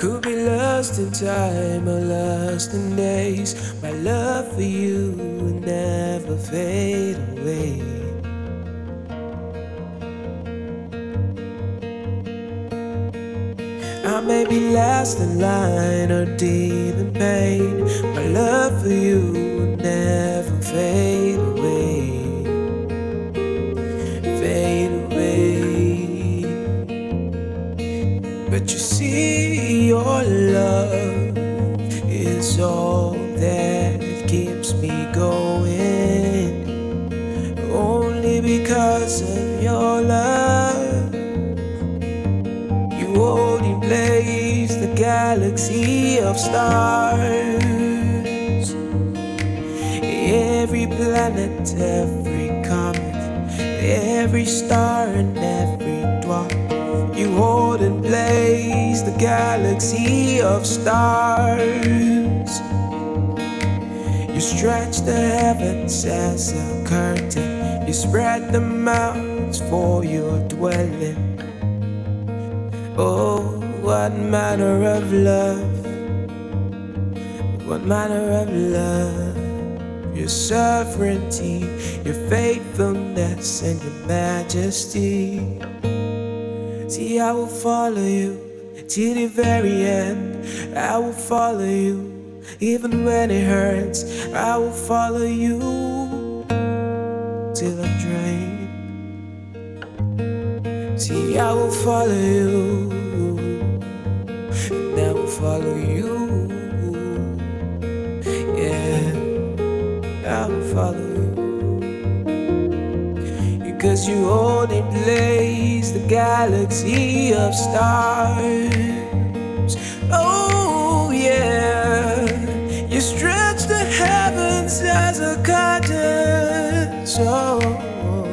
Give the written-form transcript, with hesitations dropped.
Could be lost in time or lost in days. My love for you will never fade away. I may be last in line or deep in pain. My love for you will never fade away. Fade away. But you see, your love is all that keeps me going. Only because of your love, you hold in place the galaxy of stars. Every planet, every comet, every star and every dwarf. You hold in place the galaxy of stars. You stretch the heavens as a curtain. You spread the mountains for your dwelling. Oh, what manner of love, what manner of love. Your sovereignty, your faithfulness, and your majesty. See, I will follow you till the very end. I will follow you, even when it hurts. I will follow you till I'm drained. See, I will follow you, and I will follow you. Yeah, I will follow you. Because you hold in place the galaxy of stars. Oh yeah, you stretch the heavens as a curtain. So